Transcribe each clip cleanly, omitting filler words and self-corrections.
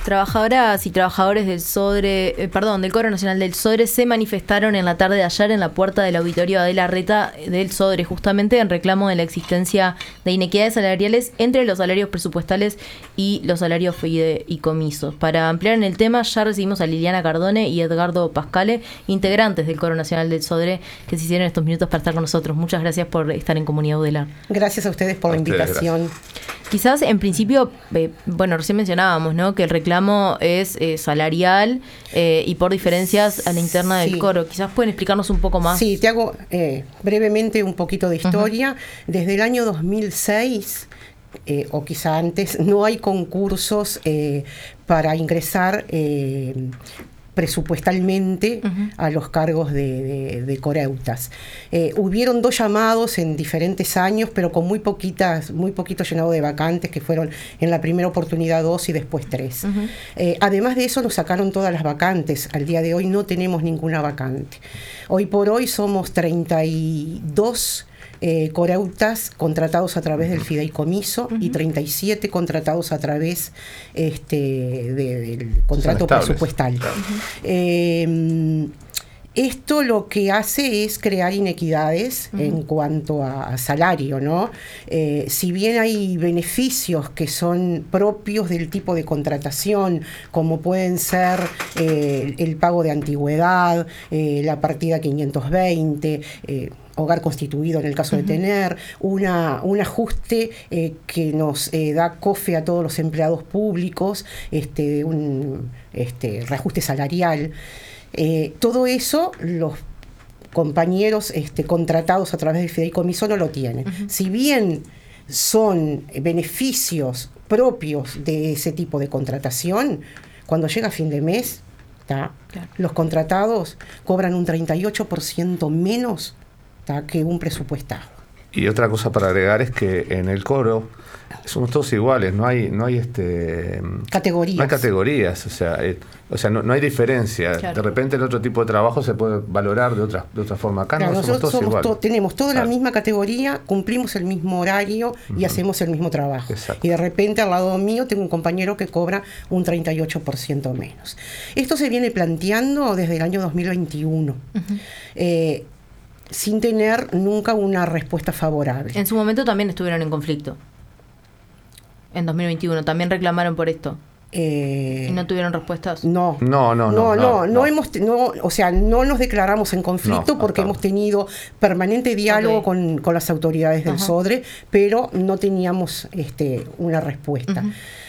Trabajadoras y trabajadores del del Coro Nacional del Sodre se manifestaron en la tarde de ayer en la puerta del auditorio Adela Reta del Sodre, justamente en reclamo de la existencia de inequidades salariales entre los salarios presupuestales y los salarios fideicomisos. Para ampliar en el tema, ya recibimos a Liliana Cardone y Edgardo Pascale, integrantes del Coro Nacional del Sodre, que se hicieron estos minutos para estar con nosotros. Muchas gracias por estar en Comunidad UDELAR. Gracias a ustedes por la invitación. Gracias. Quizás en principio, recién mencionábamos, ¿no?, que el reclamo es salarial y por diferencias a la interna del coro. Quizás pueden explicarnos un poco más. Sí, te hago brevemente un poquito de historia. Desde el año 2006, o quizá antes, no hay concursos para ingresar presupuestalmente a los cargos de coreutas. Hubieron 2 llamados en diferentes años, pero con muy poquito llenado de vacantes, que fueron en la primera oportunidad 2 y después 3. Además de eso, nos sacaron todas las vacantes. Al día de hoy no tenemos ninguna vacante. Hoy por hoy somos 32 coreutas contratados a través del fideicomiso y 37 contratados a través del contrato presupuestal. Esto lo que hace es crear inequidades en cuanto a salario, ¿no? Si bien hay beneficios que son propios del tipo de contratación, como pueden ser el pago de antigüedad, la partida 520, hogar constituido en el caso de tener, un ajuste que nos da COFE a todos los empleados públicos, un reajuste salarial. Todo eso los compañeros contratados a través del fideicomiso no lo tienen. Si bien son beneficios propios de ese tipo de contratación, cuando llega fin de mes, los contratados cobran un 38% menos que un presupuestado. Y otra cosa para agregar es que en el coro somos todos iguales, no hay categorías. No hay categorías, o sea, no hay diferencia. Claro. De repente el otro tipo de trabajo se puede valorar de otra forma. Acá no somos todos iguales. Tenemos toda la misma categoría, cumplimos el mismo horario y hacemos el mismo trabajo. Exacto. Y de repente al lado mío tengo un compañero que cobra un 38% menos. Esto se viene planteando desde el año 2021. Sin tener nunca una respuesta favorable. En su momento también estuvieron en conflicto. En 2021 también reclamaron por esto. ¿Y no tuvieron respuestas? No nos declaramos en conflicto porque hemos tenido permanente diálogo con las autoridades del Sodre, pero no teníamos una respuesta.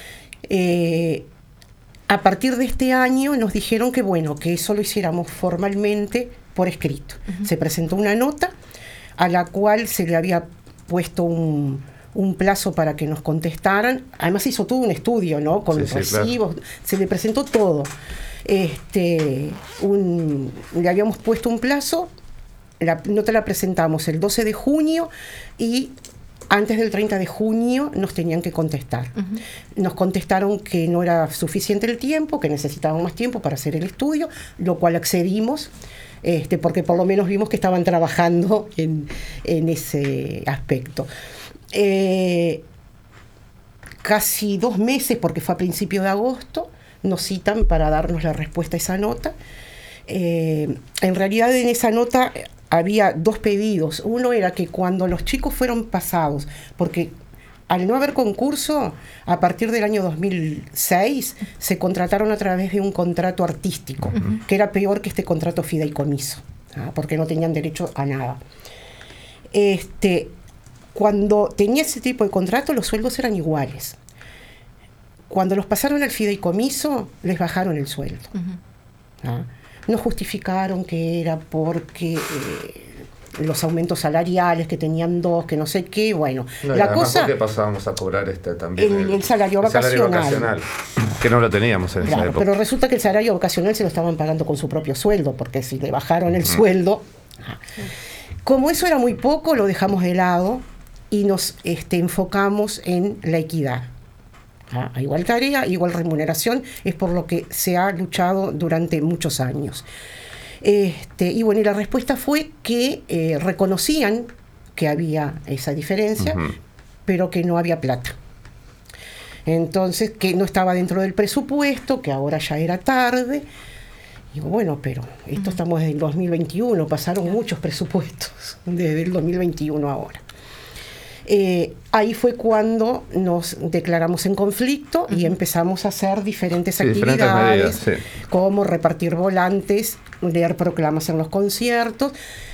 A partir de este año nos dijeron que eso lo hiciéramos formalmente por escrito. Se presentó una nota a la cual se le había puesto un plazo para que nos contestaran. Además hizo todo un estudio, ¿no? Con los recibos, claro. Se le presentó todo. Le habíamos puesto un plazo, la nota la presentamos el 12 de junio y antes del 30 de junio nos tenían que contestar. Nos contestaron que no era suficiente el tiempo, que necesitaban más tiempo para hacer el estudio, lo cual accedimos, porque por lo menos vimos que estaban trabajando en ese aspecto. Casi 2 meses, porque fue a principios de agosto, nos citan para darnos la respuesta a esa nota. En realidad en esa nota había 2 pedidos. Uno era que cuando los chicos fueron pasados, porque al no haber concurso, a partir del año 2006 se contrataron a través de un contrato artístico, que era peor que este contrato fideicomiso, porque no tenían derecho a nada. Cuando tenía ese tipo de contrato, los sueldos eran iguales. Cuando los pasaron al fideicomiso, les bajaron el sueldo. No justificaron que era porque los aumentos salariales, que tenían 2, que no sé qué, la cosa... ¿Por qué pasábamos a cobrar también el salario vacacional? Que no lo teníamos en esa época. Pero resulta que el salario vacacional se lo estaban pagando con su propio sueldo, porque si le bajaron el sueldo... Como eso era muy poco, lo dejamos de lado y nos enfocamos en la equidad. A igual tarea, igual remuneración, es por lo que se ha luchado durante muchos años. Y la respuesta fue que reconocían que había esa diferencia, pero que no había plata. Entonces, que no estaba dentro del presupuesto, que ahora ya era tarde. Digo, bueno, pero esto estamos en el 2021, pasaron muchos presupuestos desde el 2021 ahora. Ahí fue cuando nos declaramos en conflicto y empezamos a hacer diferentes actividades, medidas, como repartir volantes, leer proclamas en los conciertos,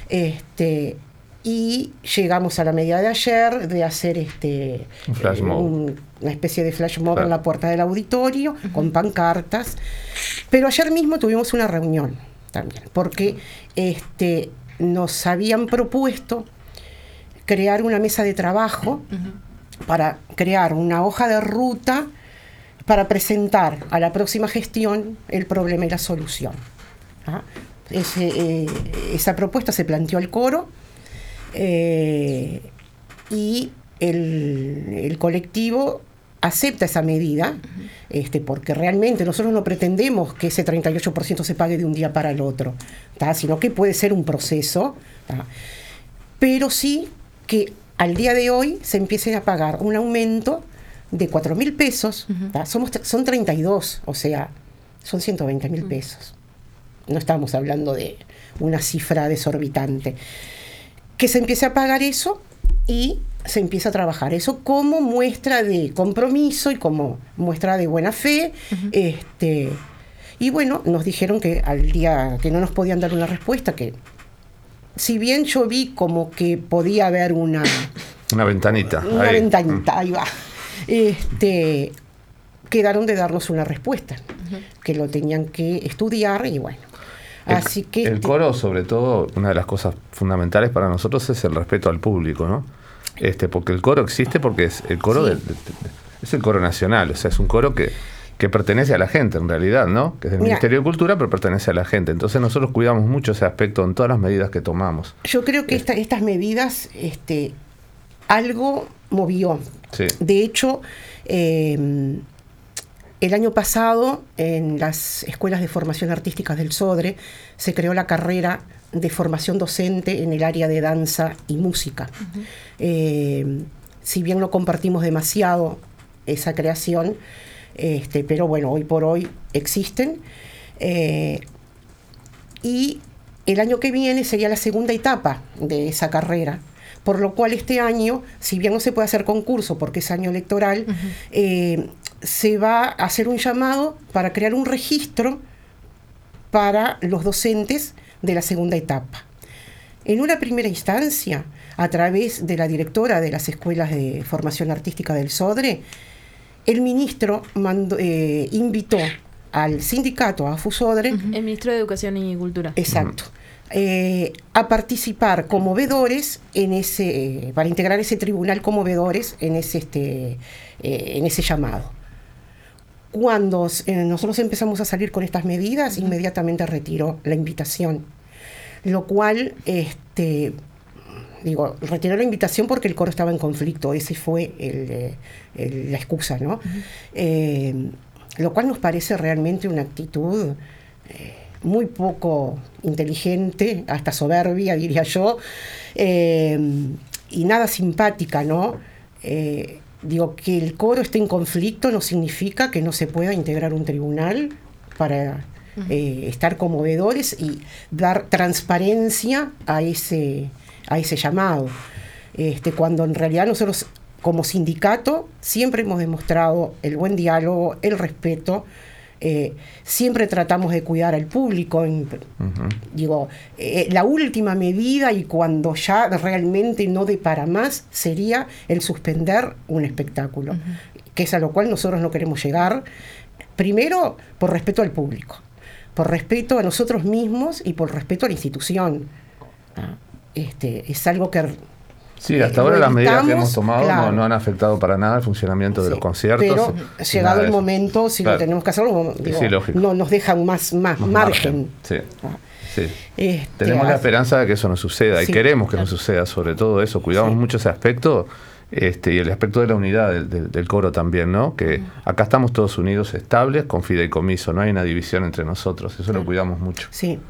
y llegamos a la medida de ayer de hacer un flash mob. Una especie de flash mob en la puerta del auditorio, con pancartas. Pero ayer mismo tuvimos una reunión también, porque nos habían propuesto crear una mesa de trabajo para crear una hoja de ruta para presentar a la próxima gestión el problema y la solución. Esa propuesta se planteó al coro, y el colectivo acepta esa medida, porque realmente nosotros no pretendemos que ese 38% se pague de un día para el otro, sino que puede ser un proceso, pero sí que al día de hoy se empiecen a pagar un aumento de 4.000 pesos, son 32, o sea, son 120.000 pesos. No estamos hablando de una cifra desorbitante. Que se empiece a pagar eso y se empieza a trabajar eso como muestra de compromiso y como muestra de buena fe. Y bueno, nos dijeron que al día que no nos podían dar una respuesta, que si bien yo vi como que podía haber una ventanita. Ahí va. Quedaron de darnos una respuesta, que lo tenían que estudiar y bueno. Así que el coro, sobre todo, una de las cosas fundamentales para nosotros es el respeto al público, ¿no? Porque el coro existe porque es el coro es el coro nacional, o sea, es un coro que pertenece a la gente en realidad, ¿no? Que es del Ministerio de Cultura, pero pertenece a la gente. Entonces nosotros cuidamos mucho ese aspecto en todas las medidas que tomamos. Yo creo que estas medidas algo movió. Sí. De hecho, el año pasado, en las escuelas de formación artística del SODRE, se creó la carrera de formación docente en el área de danza y música. Si bien no compartimos demasiado esa creación, pero bueno, hoy por hoy existen. Y el año que viene sería la segunda etapa de esa carrera, por lo cual este año, si bien no se puede hacer concurso porque es año electoral, se va a hacer un llamado para crear un registro para los docentes de la segunda etapa. En una primera instancia, a través de la directora de las escuelas de formación artística del SODRE, el ministro invitó al sindicato, a AFUSODRE, el ministro de Educación y Cultura. Exacto. A participar como vedores para integrar ese tribunal como vedores en ese llamado. Cuando nosotros empezamos a salir con estas medidas, inmediatamente retiró la invitación, lo cual, retiró la invitación porque el coro estaba en conflicto, ese fue la excusa, ¿no? Lo cual nos parece realmente una actitud muy poco inteligente, hasta soberbia, diría yo, y nada simpática, ¿no? Que el coro esté en conflicto no significa que no se pueda integrar un tribunal para estar como vedores y dar transparencia a ese llamado. Cuando en realidad nosotros como sindicato siempre hemos demostrado el buen diálogo, el respeto, siempre tratamos de cuidar al público. La última medida, y cuando ya realmente no dé para más, sería el suspender un espectáculo, que es a lo cual nosotros no queremos llegar, primero por respeto al público, por respeto a nosotros mismos y por respeto a la institución. Es algo que Sí, hasta ahora las medidas que hemos tomado no han afectado para nada el funcionamiento de los conciertos. Pero llegado el momento, si lo tenemos que hacerlo, no nos deja más margen. Sí. Tenemos la esperanza de que eso no suceda y queremos que no suceda, sobre todo eso. Cuidamos mucho ese aspecto y el aspecto de la unidad del coro también, ¿no? Que acá estamos todos unidos, estables, con fideicomiso, no hay una división entre nosotros, eso lo cuidamos mucho. Sí.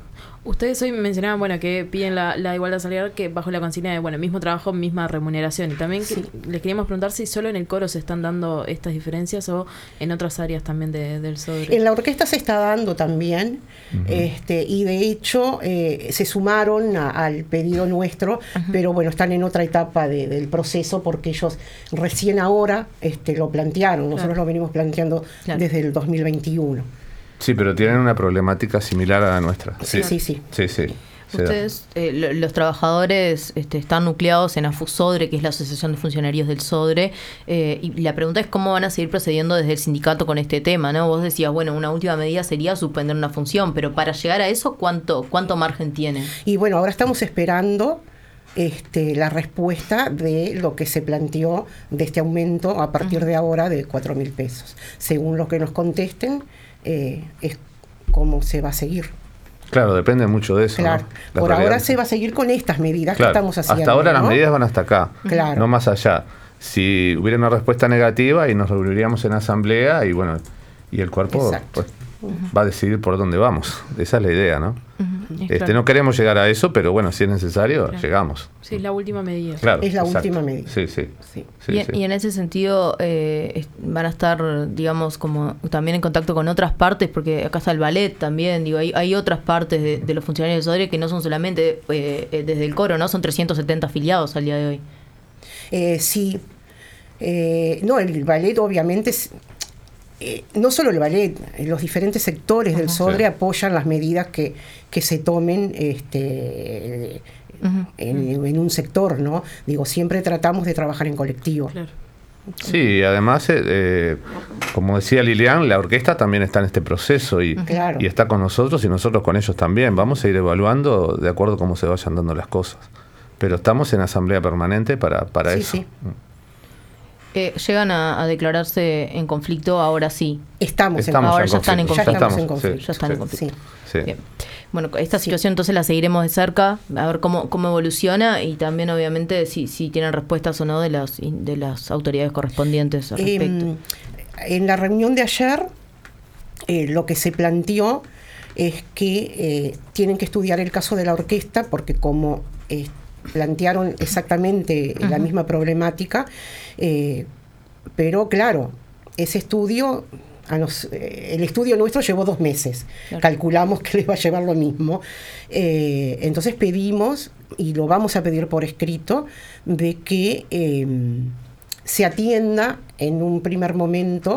Ustedes hoy mencionaban, bueno, que piden la igualdad salarial que bajo la consigna de, bueno, mismo trabajo, misma remuneración. Y también les queríamos preguntar si solo en el coro se están dando estas diferencias o en otras áreas también del SODRE. En la orquesta se está dando también, y de hecho se sumaron al pedido nuestro, pero bueno, están en otra etapa del proceso porque ellos recién ahora lo plantearon. Nosotros lo venimos planteando desde el 2021. Sí, pero tienen una problemática similar a la nuestra. Sí. Ustedes, los trabajadores están nucleados en AFUSODRE, que es la Asociación de Funcionarios del SODRE, y la pregunta es cómo van a seguir procediendo desde el sindicato con este tema, ¿no? Vos decías, bueno, una última medida sería suspender una función, pero para llegar a eso, ¿cuánto margen tienen? Y bueno, ahora estamos esperando la respuesta de lo que se planteó de este aumento a partir de ahora de 4.000 pesos. Según lo que nos contesten, es cómo se va a seguir. Claro, depende mucho de eso. Claro, ¿no? por ahora se va a seguir con estas medidas que estamos haciendo. Hasta ahora, ¿no?, las medidas van hasta acá, no más allá. Si hubiera una respuesta negativa y nos reuniríamos en asamblea y bueno, y el cuerpo pues, va a decidir por dónde vamos. Esa es la idea, ¿no? No queremos llegar a eso, pero bueno, si es necesario, llegamos. Sí, es la última medida. Claro, es la última medida. Sí. Y en ese sentido van a estar, digamos, como también en contacto con otras partes, porque acá está el ballet también, digo, hay otras partes de los funcionarios de SODRE que no son solamente desde el coro, ¿no? Son 370 afiliados al día de hoy. Sí. No, el ballet obviamente no solo el ballet, los diferentes sectores del SODRE apoyan las medidas que se tomen en un sector, ¿no? Digo, siempre tratamos de trabajar en colectivo. Claro. Sí, además, como decía Lilian, la orquesta también está en este proceso y está con nosotros y nosotros con ellos también. Vamos a ir evaluando de acuerdo a cómo se vayan dando las cosas. Pero estamos en asamblea permanente para eso. Sí. ¿Llegan a declararse en conflicto ahora sí? Estamos ahora ya están en conflicto. Ya estamos en conflicto. Ya están en conflicto. Sí. Bien. Bueno, esta situación entonces la seguiremos de cerca, a ver cómo evoluciona y también obviamente si tienen respuestas o no de las autoridades correspondientes al respecto. En la reunión de ayer, lo que se planteó es que tienen que estudiar el caso de la orquesta porque como plantearon exactamente la misma problemática, pero claro, ese estudio, el estudio nuestro llevó 2 meses, calculamos que les va a llevar lo mismo, entonces pedimos, y lo vamos a pedir por escrito, de que se atienda en un primer momento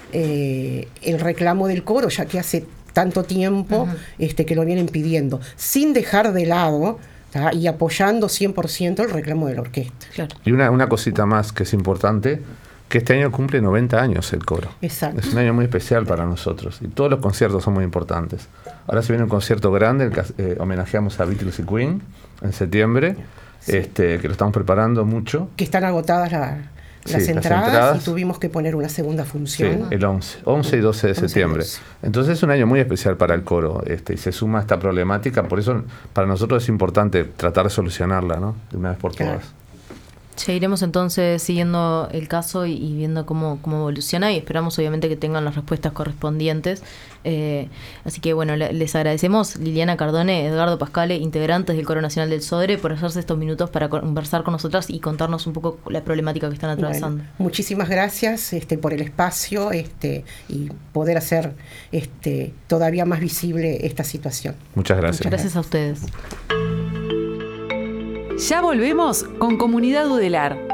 el reclamo del coro, ya que hace tanto tiempo que lo vienen pidiendo, sin dejar de lado y apoyando 100% el reclamo de la orquesta. Claro. Y una cosita más que es importante, que este año cumple 90 años el coro. Exacto. Es un año muy especial para nosotros y todos los conciertos son muy importantes. Ahora se viene un concierto grande, homenajeamos a Beatles y Queen en septiembre, que lo estamos preparando mucho. Que están agotadas las entradas y tuvimos que poner una segunda función. Sí, el 11 y 12 de septiembre. Entonces es un año muy especial para el coro y se suma esta problemática, por eso para nosotros es importante tratar de solucionarla, ¿no?, de una vez por todas. Seguiremos entonces siguiendo el caso y viendo cómo evoluciona y esperamos obviamente que tengan las respuestas correspondientes. Así que bueno, les agradecemos Liliana Cardone, Edgardo Pascale, integrantes del Coro Nacional del SODRE, por hacerse estos minutos para conversar con nosotras y contarnos un poco la problemática que están atravesando. Bueno, muchísimas gracias por el espacio y poder hacer todavía más visible esta situación. Muchas gracias. Muchas gracias a ustedes. Ya volvemos con Comunidad Udelar.